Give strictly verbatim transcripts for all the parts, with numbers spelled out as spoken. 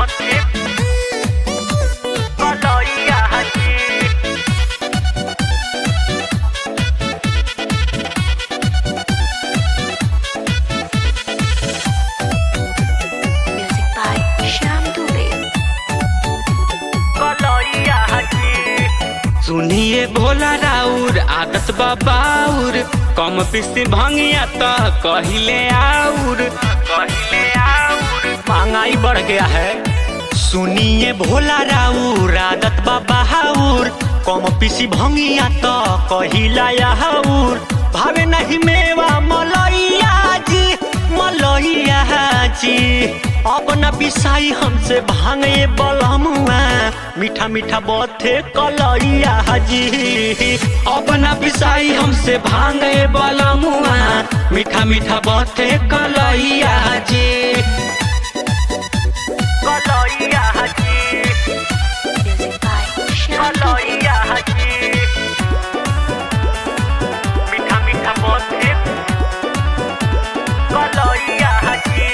बथे कलैया जी। Music by Shyam Dubey. कलैया जी। सुनिए भोला राउर आदत बाबाउर कम पिसी भंगिया त कहिले आउर कहिले आउर महंगाई बढ़ गया है। सुनिए भोला राउर आदत बाबाउर कम पिसी भंगिया त कहिला आउर भावे नहीं मेवा मलैया जी मलैया जी। अब न पिसाई हमसे भांगे बलमुआ मीठा मीठा बथे कलैया जी। अब न पिसाई हमसे भांगे बलमुआ मीठा मीठा बथे कलैया जी कलैया जी Music by Shyam Dubey. कलैया जी। मीठा मीठा बथे कलैया जी।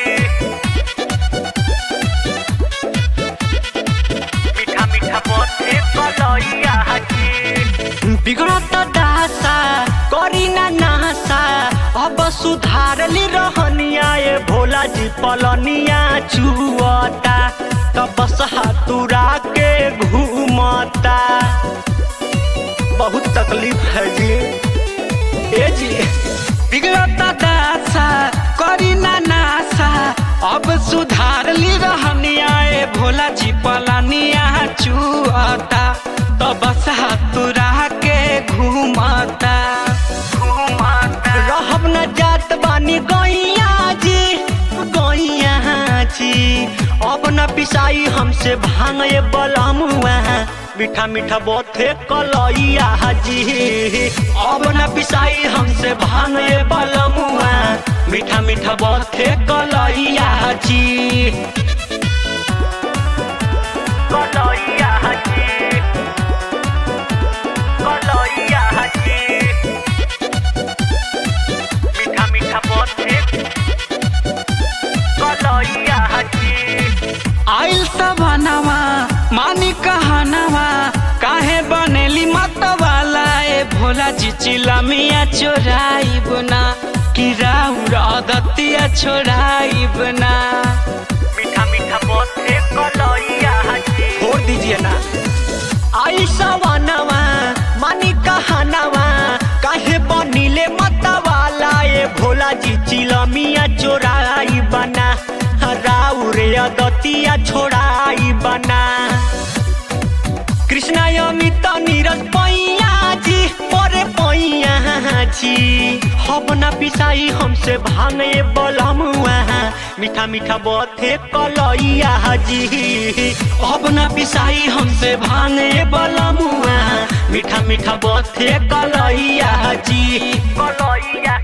मीठा मीठा बथे कलैया जी। बिगड़त दासा करी ना नासा अब सुधारली रहनिया ए भोला जी पलनिया चुअता तब बस हाथुरा के घूमता बहुत तकलीफ है जी। ए जी बिगड़त दासा करी ना नासा अब सुधारली रहनिया ए भोला जी पलनिया चुअता तो बस हाथुरा के घूमता घूमता रहब न जात बानी गैया जी गैया जी। अब न पिसाई हमसे भांगे बलमुआ मीठा मीठा बथे कलैया जी। अब न पिसाई हमसे भांगे बलमुआ मीठा मीठा बथे कलैया जी कलैया जी कलैया जी। मीठा मीठा बथे कलैया जी। आइल सबनवा मानी कहनवा काहे बनेली मतवाला ए भोला जी चिलमिया चोराई बुना कि राउर आदतिया छोड़ाई बुना। मीठा मीठा बथे कलैया जी। छोड़ दीजिए ना। आई सवनवा मानी कहनवा काहे बनिले मतवाला ए भोला जी चिलमिया चोराई बना राउर आदतिया छोड़ाई बना। कृष्णा अमित नीरज पैया जी परे पैया जी। अब न पिसाई हमसे भांगे बलमुआ मीठा मीठा बथे कलैया जी। अब न पिसाई हमसे भांगे बलमुआ मीठा मीठा बथे कलैया जी कलैया